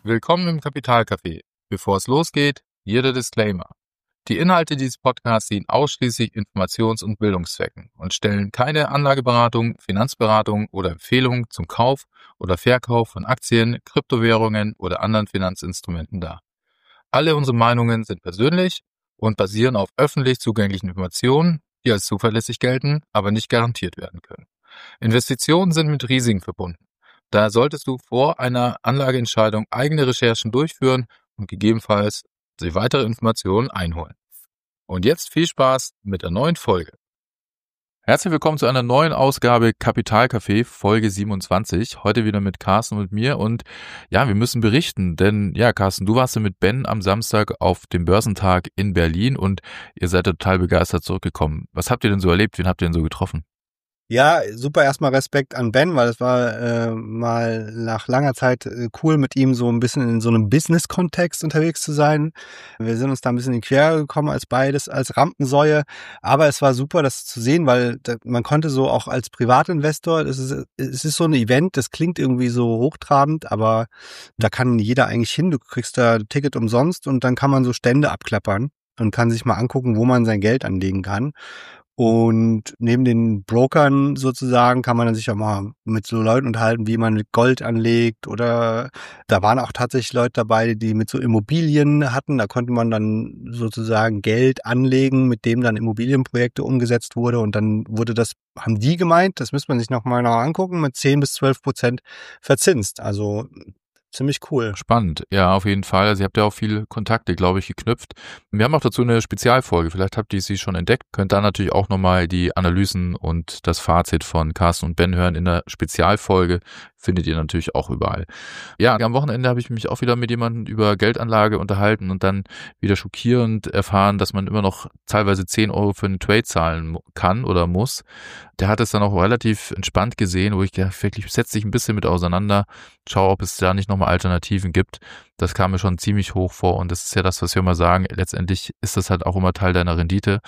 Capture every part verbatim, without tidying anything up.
Willkommen im Kapitalcafé. Bevor es losgeht, hier der Disclaimer. Die Inhalte dieses Podcasts dienen ausschließlich Informations- und Bildungszwecken und stellen keine Anlageberatung, Finanzberatung oder Empfehlung zum Kauf oder Verkauf von Aktien, Kryptowährungen oder anderen Finanzinstrumenten dar. Alle unsere Meinungen sind persönlich und basieren auf öffentlich zugänglichen Informationen, die als zuverlässig gelten, aber nicht garantiert werden können. Investitionen sind mit Risiken verbunden. Daher solltest du vor einer Anlageentscheidung eigene Recherchen durchführen und gegebenenfalls die weitere Informationen einholen. Und jetzt viel Spaß mit der neuen Folge. Herzlich willkommen zu einer neuen Ausgabe Kapitalcafé, Folge siebenundzwanzig. Heute wieder mit Carsten und mir und ja, wir müssen berichten, denn ja, Carsten, du warst ja mit Ben am Samstag auf dem Börsentag in Berlin und ihr seid total begeistert zurückgekommen. Was habt ihr denn so erlebt? Wen habt ihr denn so getroffen? Ja, super erstmal Respekt an Ben, weil es war äh, mal nach langer Zeit äh, cool, mit ihm so ein bisschen in so einem Business-Kontext unterwegs zu sein. Wir sind uns da ein bisschen in die Quere gekommen als beides, als Rampensäue, aber es war super, das zu sehen, weil da, man konnte so auch als Privatinvestor, es ist, es ist so ein Event, das klingt irgendwie so hochtrabend, aber da kann jeder eigentlich hin, du kriegst da ein Ticket umsonst und dann kann man so Stände abklappern und kann sich mal angucken, wo man sein Geld anlegen kann. Und neben den Brokern sozusagen kann man dann sich auch mal mit so Leuten unterhalten, wie man mit Gold anlegt, oder da waren auch tatsächlich Leute dabei, die mit so Immobilien hatten. Da konnte man dann sozusagen Geld anlegen, mit dem dann Immobilienprojekte umgesetzt wurde, und dann wurde das, haben die gemeint, das müsste man sich nochmal noch angucken, mit zehn bis zwölf Prozent verzinst. Also ziemlich cool. Spannend, ja, auf jeden Fall. Also ihr habt ja auch viele Kontakte, glaube ich, geknüpft. Wir haben auch dazu eine Spezialfolge. Vielleicht habt ihr sie schon entdeckt. Könnt da natürlich auch nochmal die Analysen und das Fazit von Carsten und Ben hören in der Spezialfolge. Findet ihr natürlich auch überall. Ja, am Wochenende habe ich mich auch wieder mit jemandem über Geldanlage unterhalten und dann wieder schockierend erfahren, dass man immer noch teilweise zehn Euro für einen Trade zahlen kann oder muss. Der hat es dann auch relativ entspannt gesehen, wo ich dachte, wirklich, setz dich ein bisschen mit auseinander, schau, ob es da nicht nochmal Alternativen gibt. Das kam mir schon ziemlich hoch vor und das ist ja das, was wir immer sagen. Letztendlich ist das halt auch immer Teil deiner Rendite,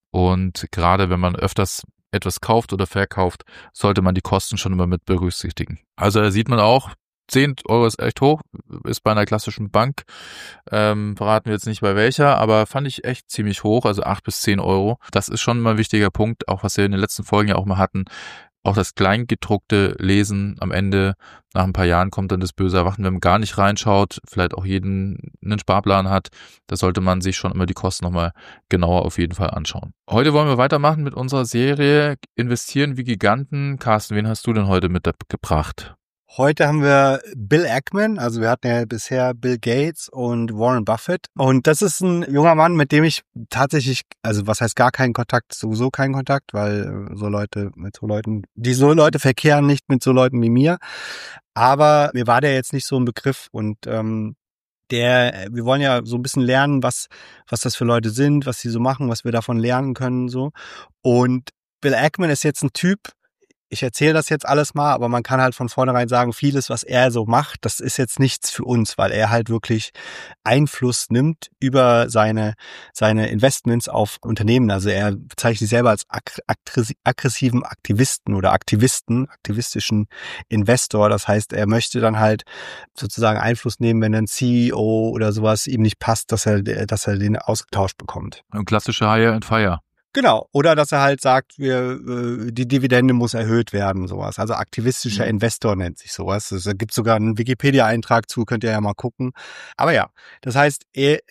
und gerade wenn man öfters etwas kauft oder verkauft, sollte man die Kosten schon immer mit berücksichtigen. Also da sieht man auch, zehn Euro ist echt hoch, ist bei einer klassischen Bank, ähm, verraten wir jetzt nicht bei welcher, aber fand ich echt ziemlich hoch, also acht bis zehn Euro. Das ist schon mal ein wichtiger Punkt, auch was wir in den letzten Folgen ja auch mal hatten. Auch das Kleingedruckte Lesen am Ende, nach ein paar Jahren kommt dann das böse Erwachen, wenn man gar nicht reinschaut, vielleicht auch jeden einen Sparplan hat, da sollte man sich schon immer die Kosten nochmal genauer auf jeden Fall anschauen. Heute wollen wir weitermachen mit unserer Serie Investieren wie Giganten. Carsten, wen hast du denn heute mitgebracht? Heute haben wir Bill Ackman, also wir hatten ja bisher Bill Gates und Warren Buffett. Und das ist ein junger Mann, mit dem ich tatsächlich, also was heißt gar keinen Kontakt, sowieso keinen Kontakt, weil so Leute, mit so Leuten, die so Leute verkehren nicht mit so Leuten wie mir. Aber mir war der jetzt nicht so ein Begriff, und ähm, der, wir wollen ja so ein bisschen lernen, was, was das für Leute sind, was sie so machen, was wir davon lernen können, so. Und Bill Ackman ist jetzt ein Typ, ich erzähle das jetzt alles mal, aber man kann halt von vornherein sagen, vieles, was er so macht, das ist jetzt nichts für uns, weil er halt wirklich Einfluss nimmt über seine seine Investments auf Unternehmen. Also er bezeichnet sich selber als aggressiven Aktivisten oder Aktivisten, aktivistischen Investor. Das heißt, er möchte dann halt sozusagen Einfluss nehmen, wenn ein C E O oder sowas ihm nicht passt, dass er dass er den ausgetauscht bekommt. Ein klassischer Hire and Fire. Genau, oder dass er halt sagt, wir, die Dividende muss erhöht werden, sowas. Also aktivistischer mhm. Investor nennt sich sowas. Da gibt sogar einen Wikipedia-Eintrag zu, könnt ihr ja mal gucken. Aber ja, das heißt, er,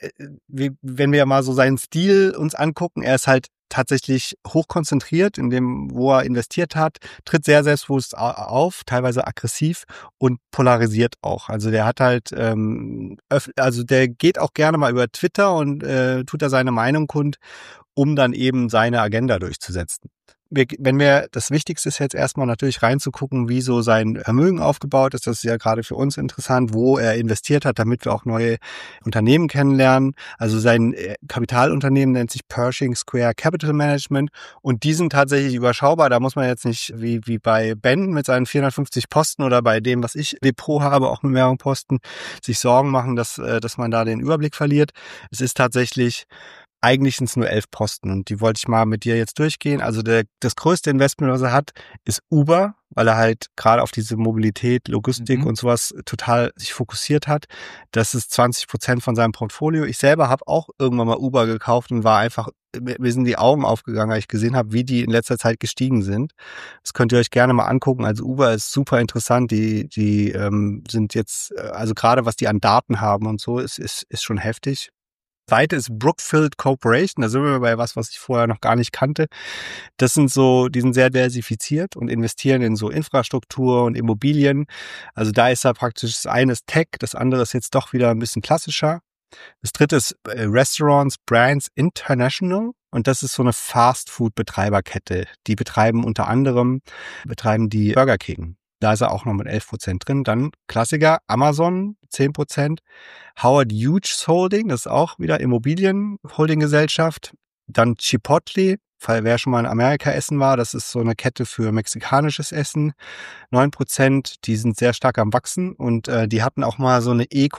wenn wir mal so seinen Stil uns angucken, er ist halt tatsächlich hochkonzentriert in dem, wo er investiert hat, tritt sehr selbstbewusst auf, teilweise aggressiv und polarisiert auch. Also der hat halt, ähm, also der geht auch gerne mal über Twitter und äh, tut da seine Meinung kund, um dann eben seine Agenda durchzusetzen. Wir, wenn wir, das Wichtigste ist jetzt erstmal natürlich reinzugucken, wie so sein Vermögen aufgebaut ist. Das ist ja gerade für uns interessant, wo er investiert hat, damit wir auch neue Unternehmen kennenlernen. Also sein Kapitalunternehmen nennt sich Pershing Square Capital Management, und die sind tatsächlich überschaubar. Da muss man jetzt nicht wie, wie bei Ben mit seinen vierhundertfünfzig Posten oder bei dem, was ich Depot habe, auch mit mehreren Posten, sich Sorgen machen, dass, dass man da den Überblick verliert. Es ist tatsächlich eigentlich sind es nur elf Posten und die wollte ich mal mit dir jetzt durchgehen. Also der, das größte Investment, was er hat, ist Uber, weil er halt gerade auf diese Mobilität, Logistik Mhm. und sowas total sich fokussiert hat. Das ist zwanzig Prozent von seinem Portfolio. Ich selber habe auch irgendwann mal Uber gekauft und war einfach, mir sind die Augen aufgegangen, als ich gesehen habe, wie die in letzter Zeit gestiegen sind. Das könnt ihr euch gerne mal angucken. Also Uber ist super interessant. Die, die ähm, sind jetzt, also gerade was die an Daten haben und so, ist, ist, ist schon heftig. Zweite ist Brookfield Corporation, da sind wir bei was, was ich vorher noch gar nicht kannte. Das sind so, die sind sehr diversifiziert und investieren in so Infrastruktur und Immobilien. Also da ist da praktisch, das eine ist Tech, das andere ist jetzt doch wieder ein bisschen klassischer. Das dritte ist äh, Restaurants Brands International und das ist so eine Fast-Food-Betreiberkette. Die betreiben unter anderem, betreiben die Burger King. Da ist er auch noch mit elf Prozent drin. Dann Klassiker, Amazon, zehn Prozent. Howard Hughes Holding, das ist auch wieder Immobilien-Holding-Gesellschaft. Dann Chipotle, weil wer schon mal in Amerika essen war, das ist so eine Kette für mexikanisches Essen. neun Prozent, die sind sehr stark am Wachsen und äh, die hatten auch mal so eine E.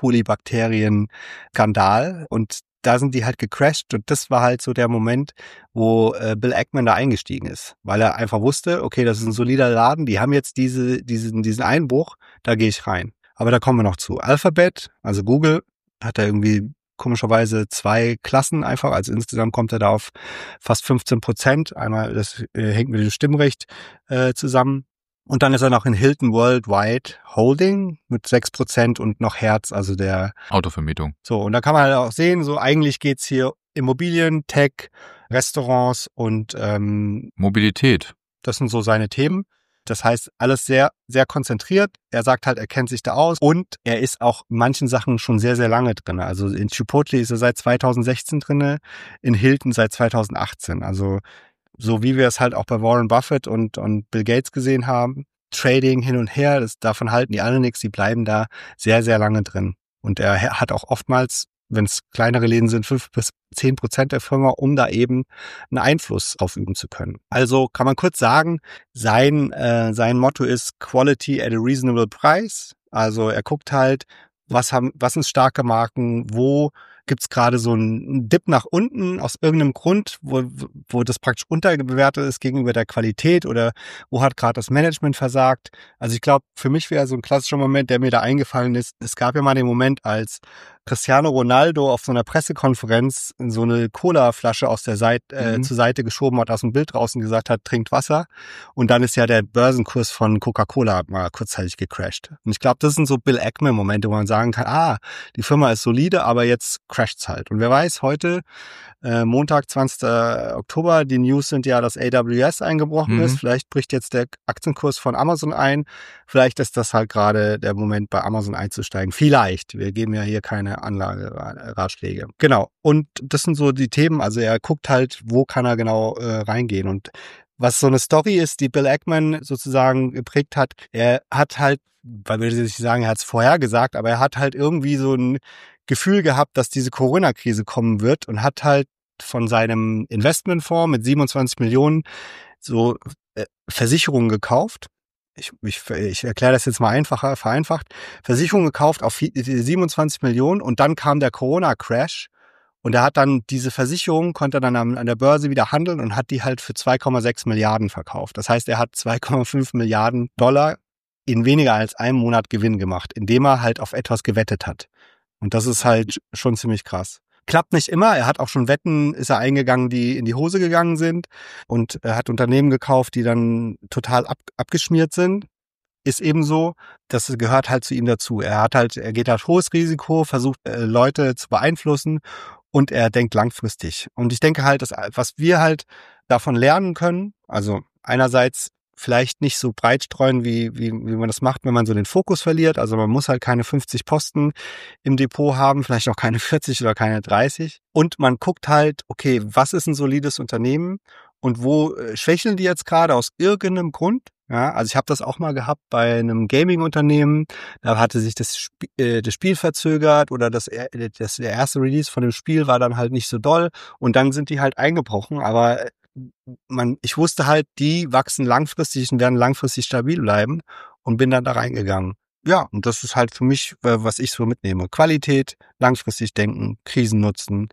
coli-Bakterien-Skandal und da sind die halt gecrashed und das war halt so der Moment, wo äh, Bill Ackman da eingestiegen ist, weil er einfach wusste, okay, das ist ein solider Laden, die haben jetzt diese, diesen, diesen Einbruch, da gehe ich rein. Aber da kommen wir noch zu. Alphabet, also Google, hat da irgendwie komischerweise zwei Klassen einfach, also insgesamt kommt er da auf fast fünfzehn Prozent. Einmal, das äh, hängt mit dem Stimmrecht äh, zusammen. Und dann ist er noch in Hilton Worldwide Holding mit sechs Prozent und noch Hertz, also der Autovermietung. So, und da kann man halt auch sehen, so eigentlich geht's hier Immobilien, Tech, Restaurants und ähm, Mobilität. Das sind so seine Themen. Das heißt, alles sehr, sehr konzentriert. Er sagt halt, er kennt sich da aus und er ist auch in manchen Sachen schon sehr, sehr lange drin. Also in Chipotle ist er seit zweitausendsechzehn drin, in Hilton seit zweitausendachtzehn. Also so wie wir es halt auch bei Warren Buffett und, und Bill Gates gesehen haben, Trading hin und her, das, davon halten die alle nichts, die bleiben da sehr, sehr lange drin. Und er hat auch oftmals, wenn es kleinere Läden sind, fünf bis zehn Prozent der Firma, um da eben einen Einfluss ausüben zu können. Also kann man kurz sagen, sein, äh, sein Motto ist Quality at a reasonable price. Also er guckt halt, was haben, was sind starke Marken, wo gibt's gerade so einen Dip nach unten aus irgendeinem Grund, wo, wo das praktisch unterbewertet ist gegenüber der Qualität oder wo hat gerade das Management versagt. Also ich glaube, für mich wäre so ein klassischer Moment, der mir da eingefallen ist. Es gab ja mal den Moment, als Cristiano Ronaldo auf so einer Pressekonferenz so eine Cola-Flasche aus der Seite, äh, Mhm. zur Seite geschoben hat, aus dem Bild draußen gesagt hat, trinkt Wasser. Und dann ist ja der Börsenkurs von Coca-Cola mal kurzzeitig gecrashed. Und ich glaube, das sind so Bill Ackman-Momente, wo man sagen kann, ah, die Firma ist solide, aber jetzt crasht's halt. Und wer weiß, heute, äh, Montag, zwanzigster Oktober, die News sind ja, dass A W S eingebrochen Mhm. ist. Vielleicht bricht jetzt der Aktienkurs von Amazon ein. Vielleicht ist das halt gerade der Moment, bei Amazon einzusteigen. Vielleicht. Wir geben ja hier keine Anlageratschläge. Genau. Und das sind so die Themen. Also er guckt halt, wo kann er genau äh, reingehen. Und was so eine Story ist, die Bill Ackman sozusagen geprägt hat, er hat halt, weil wir nicht sagen, er hat es vorher gesagt, aber er hat halt irgendwie so ein Gefühl gehabt, dass diese Corona-Krise kommen wird und hat halt von seinem Investmentfonds mit siebenundzwanzig Millionen so äh, Versicherungen gekauft. Ich, ich, ich erkläre das jetzt mal einfacher, vereinfacht. Versicherungen gekauft auf siebenundzwanzig Millionen und dann kam der Corona-Crash und er hat dann diese Versicherung, konnte er dann an, an der Börse wieder handeln und hat die halt für zwei Komma sechs Milliarden verkauft. Das heißt, er hat zwei Komma fünf Milliarden Dollar in weniger als einem Monat Gewinn gemacht, indem er halt auf etwas gewettet hat. Und das ist halt schon ziemlich krass. Klappt nicht immer. Er hat auch schon Wetten, ist er eingegangen, die in die Hose gegangen sind. Und er hat Unternehmen gekauft, die dann total ab, abgeschmiert sind. Ist eben so, das gehört halt zu ihm dazu. Er hat halt, er geht halt hohes Risiko, versucht äh, Leute zu beeinflussen und er denkt langfristig. Und ich denke halt, dass, was wir halt davon lernen können, also einerseits vielleicht nicht so breit streuen, wie, wie, wie man das macht, wenn man so den Fokus verliert. Also man muss halt keine fünfzig Posten im Depot haben, vielleicht auch keine vierzig oder keine dreißig. Und man guckt halt, okay, was ist ein solides Unternehmen und wo äh, schwächeln die jetzt gerade aus irgendeinem Grund? Ja, also ich habe das auch mal gehabt bei einem Gaming-Unternehmen. Da hatte sich das, Sp- äh, das Spiel verzögert oder das, das, der erste Release von dem Spiel war dann halt nicht so doll und dann sind die halt eingebrochen. Aber man, ich wusste halt, die wachsen langfristig und werden langfristig stabil bleiben und bin dann da reingegangen. Ja, und das ist halt für mich, was ich so mitnehme. Qualität, langfristig denken, Krisen nutzen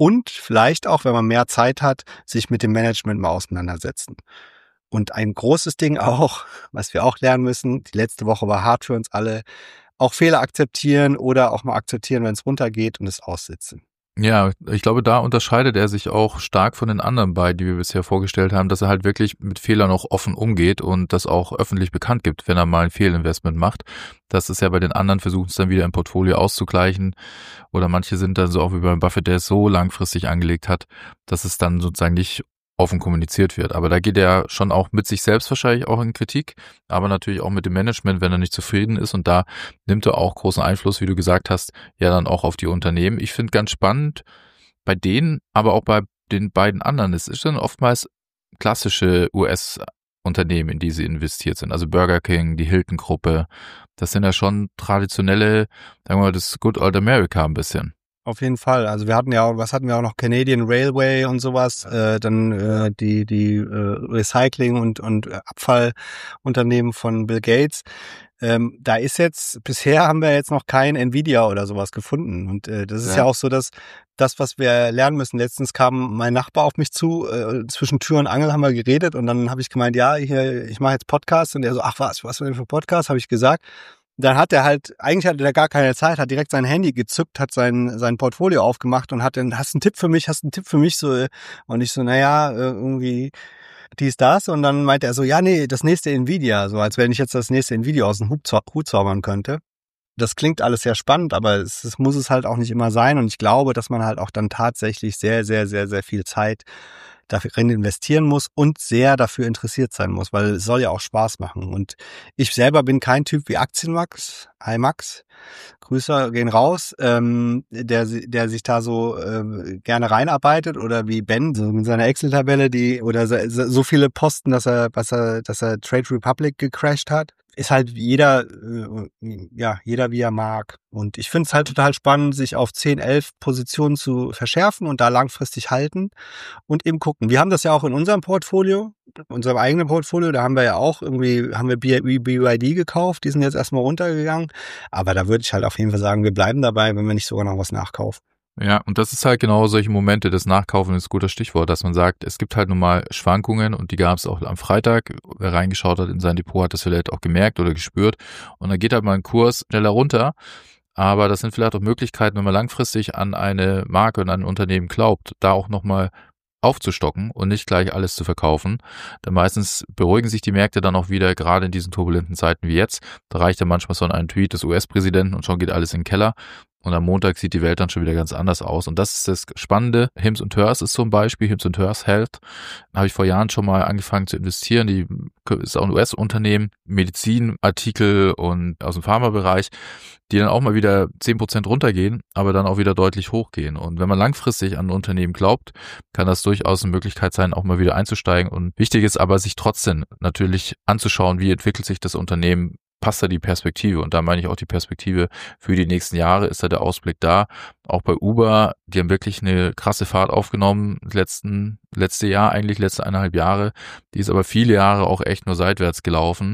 und vielleicht auch, wenn man mehr Zeit hat, sich mit dem Management mal auseinandersetzen. Und ein großes Ding auch, was wir auch lernen müssen, die letzte Woche war hart für uns alle, auch Fehler akzeptieren oder auch mal akzeptieren, wenn es runtergeht und es aussitzen. Ja, ich glaube, da unterscheidet er sich auch stark von den anderen beiden, die wir bisher vorgestellt haben, dass er halt wirklich mit Fehlern auch offen umgeht und das auch öffentlich bekannt gibt, wenn er mal ein Fehlinvestment macht. Das ist ja bei den anderen, versuchen es dann wieder im Portfolio auszugleichen. Oder manche sind dann so auch wie beim Buffett, der es so langfristig angelegt hat, dass es dann sozusagen nicht offen kommuniziert wird. Aber da geht er schon auch mit sich selbst wahrscheinlich auch in Kritik, aber natürlich auch mit dem Management, wenn er nicht zufrieden ist. Und da nimmt er auch großen Einfluss, wie du gesagt hast, ja dann auch auf die Unternehmen. Ich finde ganz spannend bei denen, aber auch bei den beiden anderen. Es ist dann oftmals klassische U S-Unternehmen, in die sie investiert sind. Also Burger King, die Hilton-Gruppe. Das sind ja schon traditionelle, sagen wir mal, das Good Old America ein bisschen. Auf jeden Fall. Also wir hatten ja auch, was hatten wir auch noch? Canadian Railway und sowas, äh, dann äh, die die äh, Recycling- und und Abfallunternehmen von Bill Gates. Ähm, da ist jetzt, bisher haben wir jetzt noch kein Nvidia oder sowas gefunden. Und äh, das ist ja. ja auch so, dass das, was wir lernen müssen. Letztens kam mein Nachbar auf mich zu, äh, zwischen Tür und Angel haben wir geredet und dann habe ich gemeint, ja, hier, ich mache jetzt Podcast. Und er so, ach was, was denn für Podcast, habe ich gesagt. Dann hat er halt, eigentlich hatte er gar keine Zeit, hat direkt sein Handy gezückt, hat sein sein Portfolio aufgemacht und hat dann, hast du einen Tipp für mich, hast du einen Tipp für mich? So, und ich so, naja, irgendwie dies, das. Und dann meinte er so, ja, nee, das nächste Nvidia, so als wenn ich jetzt das nächste Nvidia aus dem Hut, zau- Hut zaubern könnte. Das klingt alles sehr spannend, aber es, es muss es halt auch nicht immer sein. Und ich glaube, dass man halt auch dann tatsächlich sehr, sehr, sehr, sehr viel Zeit darin investieren muss und sehr dafür interessiert sein muss, weil es soll ja auch Spaß machen. Und ich selber bin kein Typ wie Aktienmax, Hi Max, Grüße gehen raus, ähm, der der sich da so äh, gerne reinarbeitet oder wie Ben so mit seiner Excel-Tabelle, die oder so, so viele Posten, dass er, dass er, dass er Trade Republic gecrashed hat. Ist halt jeder, äh, ja, jeder wie er mag. Und ich finde es halt total spannend, sich auf zehn, elf Positionen zu verschärfen und da langfristig halten und eben gucken. Wir haben das ja auch in unserem Portfolio, unserem eigenen Portfolio, da haben wir ja auch irgendwie, haben wir B Y D gekauft, die sind jetzt erstmal runtergegangen. Aber da würde ich halt auf jeden Fall sagen, wir bleiben dabei, wenn wir nicht sogar noch was nachkaufen. Ja, und das ist halt genau solche Momente, das Nachkaufen ist ein guter Stichwort, dass man sagt, es gibt halt nun mal Schwankungen und die gab es auch am Freitag. Wer reingeschaut hat in sein Depot, hat das vielleicht auch gemerkt oder gespürt und dann geht halt mal ein Kurs schneller runter, aber das sind vielleicht auch Möglichkeiten, wenn man langfristig an eine Marke und an ein Unternehmen glaubt, da auch nochmal aufzustocken und nicht gleich alles zu verkaufen. Denn meistens beruhigen sich die Märkte dann auch wieder, gerade in diesen turbulenten Zeiten wie jetzt. Da reicht ja manchmal so ein Tweet des U S-Präsidenten und schon geht alles in den Keller. Und am Montag sieht die Welt dann schon wieder ganz anders aus. Und das ist das Spannende. Hims und Hers ist so ein Beispiel. Hims und Hers Health. Da habe ich vor Jahren schon mal angefangen zu investieren. Die ist auch ein U S-Unternehmen, Medizinartikel und aus dem Pharmabereich, die dann auch mal wieder zehn Prozent runtergehen, aber dann auch wieder deutlich hochgehen. Und wenn man langfristig an ein Unternehmen glaubt, kann das durchaus eine Möglichkeit sein, auch mal wieder einzusteigen. Und wichtig ist aber, sich trotzdem natürlich anzuschauen, wie entwickelt sich das Unternehmen, passt da die Perspektive. Und da meine ich auch die Perspektive für die nächsten Jahre, ist da der Ausblick da. Auch bei Uber, die haben wirklich eine krasse Fahrt aufgenommen, letzten, letzte Jahr eigentlich, letzte eineinhalb Jahre. Die ist aber viele Jahre auch echt nur seitwärts gelaufen.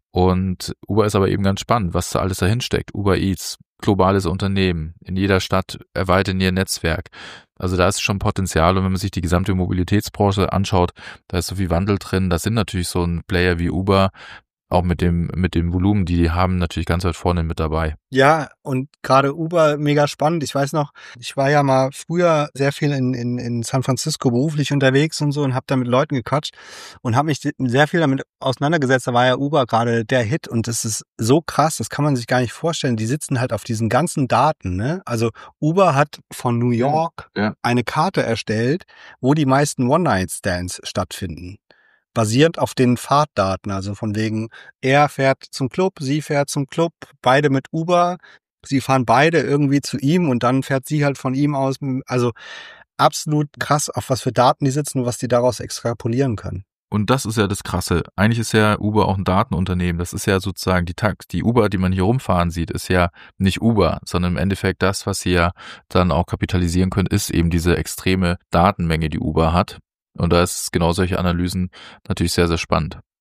Und Uber ist aber eben ganz spannend, was da alles dahin steckt. Uber Eats, globales Unternehmen, in jeder Stadt erweitern ihr Netzwerk. Also da ist schon Potenzial und wenn man sich die gesamte Mobilitätsbranche anschaut, da ist so viel Wandel drin. Da sind natürlich so ein Player wie Uber, auch mit dem mit dem Volumen, die die haben, natürlich ganz weit vorne mit dabei. Ja, und gerade Uber mega spannend. Ich weiß noch, ich war ja mal früher sehr viel in in, in San Francisco beruflich unterwegs und so und habe da mit Leuten gequatscht und habe mich sehr viel damit auseinandergesetzt. Da war ja Uber gerade der Hit und das ist so krass, das kann man sich gar nicht vorstellen. Die sitzen halt auf diesen ganzen Daten, ne? Also Uber hat von New York ja, ja. eine Karte erstellt, wo die meisten One-Night-Stands stattfinden. Basierend auf den Fahrtdaten, also von wegen, er fährt zum Club, sie fährt zum Club, beide mit Uber, sie fahren beide irgendwie zu ihm und dann fährt sie halt von ihm aus. Also absolut krass, auf was für Daten die sitzen und was die daraus extrapolieren können. Und das ist ja das Krasse. Eigentlich ist ja Uber auch ein Datenunternehmen. Das ist ja sozusagen die Tax. Die Uber, die man hier rumfahren sieht, ist ja nicht Uber, sondern im Endeffekt das, was sie ja dann auch kapitalisieren können, ist eben diese extreme Datenmenge, die Uber hat. Und da ist genau solche Analysen natürlich sehr, sehr spannend. Ja,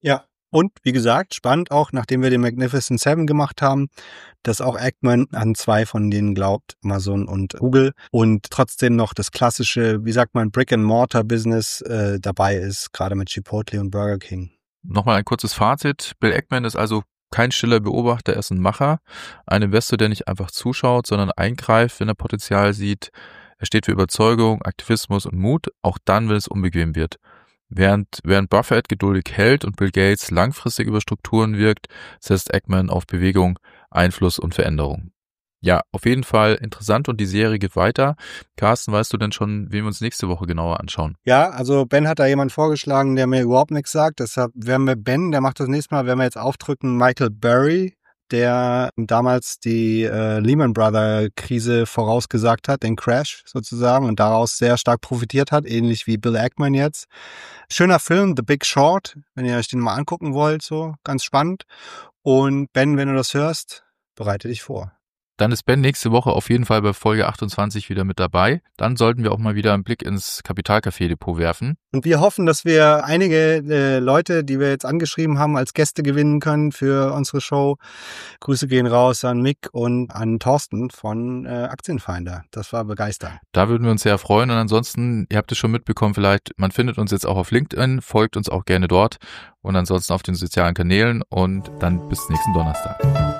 Und wie gesagt, spannend auch, nachdem wir den Magnificent Seven gemacht haben, dass auch Ackman an zwei von denen glaubt, Amazon und Google, und trotzdem noch das klassische, wie sagt man, Brick-and-Mortar-Business äh, dabei ist, gerade mit Chipotle und Burger King. Nochmal ein kurzes Fazit. Bill Ackman ist also kein stiller Beobachter, er ist ein Macher, ein Investor, der nicht einfach zuschaut, sondern eingreift, wenn er Potenzial sieht. Er steht für Überzeugung, Aktivismus und Mut, auch dann, wenn es unbequem wird. Während, während Buffett geduldig hält und Bill Gates langfristig über Strukturen wirkt, setzt Ackman auf Bewegung, Einfluss und Veränderung. Ja, auf jeden Fall interessant und die Serie geht weiter. Carsten, weißt du denn schon, wen wir uns nächste Woche genauer anschauen? Ja, also Ben hat da jemand vorgeschlagen, der mir überhaupt nichts sagt. Deshalb werden wir Ben, der macht das nächste Mal, werden wir jetzt aufdrücken, Michael Burry, der damals die äh, Lehman Brothers Krise vorausgesagt hat, den Crash sozusagen, und daraus sehr stark profitiert hat, ähnlich wie Bill Ackman jetzt. Schöner Film, The Big Short, wenn ihr euch den mal angucken wollt, so ganz spannend. Und Ben, wenn du das hörst, bereite dich vor. Dann ist Ben nächste Woche auf jeden Fall bei Folge achtundzwanzig wieder mit dabei. Dann sollten wir auch mal wieder einen Blick ins Kapitalcafé-Depot werfen. Und wir hoffen, dass wir einige äh, Leute, die wir jetzt angeschrieben haben, als Gäste gewinnen können für unsere Show. Grüße gehen raus an Mick und an Thorsten von äh, Aktienfinder. Das war begeisternd. Da würden wir uns sehr freuen. Und ansonsten, ihr habt es schon mitbekommen, vielleicht, man findet uns jetzt auch auf LinkedIn, folgt uns auch gerne dort und ansonsten auf den sozialen Kanälen und dann bis nächsten Donnerstag.